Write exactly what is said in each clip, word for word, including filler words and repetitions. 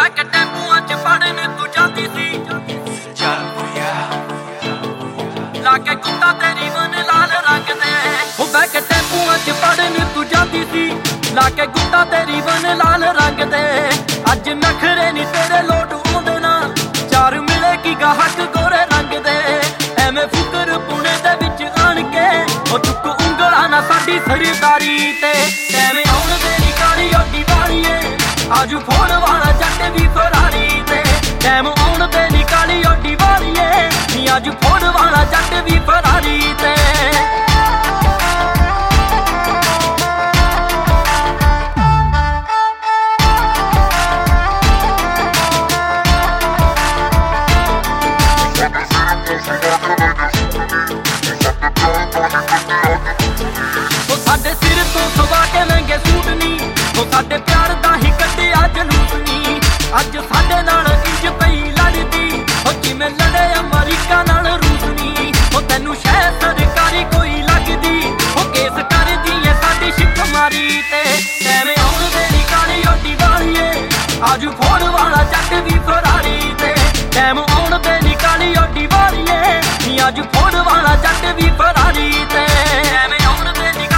back टेंपूआं च पढ़न तू जाती सी लाके कुत्ता तेरी वन लाल रंग दे ओ बैक टेंपूआं च पढ़न तू जाती सी लाके कुत्ता तेरी वन लाल रंग दे अज नखरे नी तेरे लोट आउंदे ना चार मिलेगी गाहक गोरे रंग दे एवें फुकर पुणे दे विच आण के ओ चुक उंगलां ना साडी सरदारी ते एवें आउण दे नी काली ओडी वालीए आजू फोड़ वाला जट भी फरारी ते टैम आउण दे नी काली ओडी वालीए नी आजू फोड़ वाला जट भी फरारी ते साडे सिर तो सवा के महंगे सूट नी तो साडे प्यार दा ही कड्डिया जलूस नी अज साडे नाल इंज पई लड़दी ओ जिवें लड़े अमरीका नाल रूस नी ओ तैनू शह सरकारी कोई लगदी ओ केस करदी ऐ साडी शिक मारी ते एवें आउण दे नी काली ओडी वालीए आजू फोड़ वाला जट भी फरारी ते टैम आउण दे नी काली ओडी वालीए नी आजू फोड़ वाला जट भी फरारी ते एवें आउण दे नी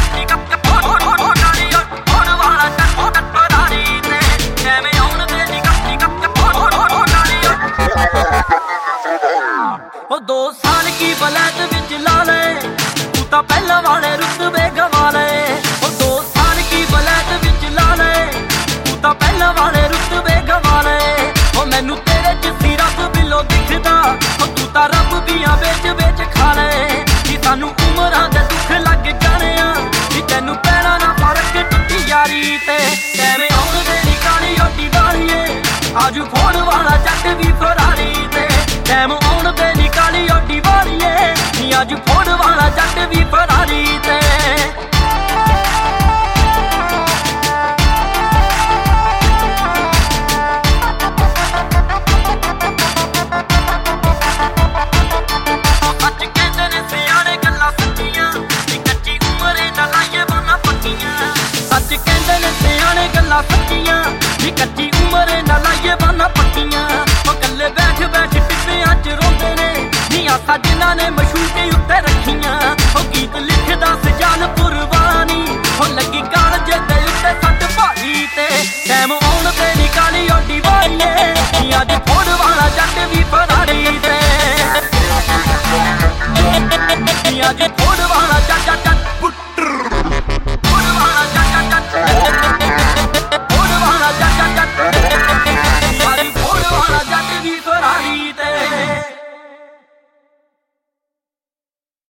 दो साल की बलैत विच ला ले तू तां पहला वाले रुतबे गवा ले ओ दो साल की बलैत विच ला ले तू तां पहला वाले रुतबे गवा ले ओ मैनू तेरे च सी रब बिलो दिखदा ओ तू तां रब बियां बेच बेच खा ले कि सानू उमरां दे दुख लग जाने आ कि तैनू पैणा ना फर्क टुटी यारी ते एवें आउण दे नी काली ओडी वालीए आजू फोड़ वाला जट भी फरारी ते टैम आउण दे नी काली ओडी वालीए नी आजू फोड़ वाला जट भी फरारी ते सच कहंदे ने सियाणे गल्लां सच्चियां नी कच्ची उमरे ना लाइए बाना पक्कियां सच कहंदे ने सियाणे गल्लां सच्चियां नी कच्ची उमरे ना लाइए बाना पक्कियां ओ कल्ले बैठ बैठ टिब्बियां च रोंदे ने नी आसा जिन्हां ने मशूके उत्ते रखियां ओ गीत लिखदा सजान पुरवानी ओ लगी कालजे दे उत्ते सट भारी ते टैम आउण दे नी काली ओडी वालीए नी अज फोड़ वाला जट भी फरारी ते नी अज फोड़ वाला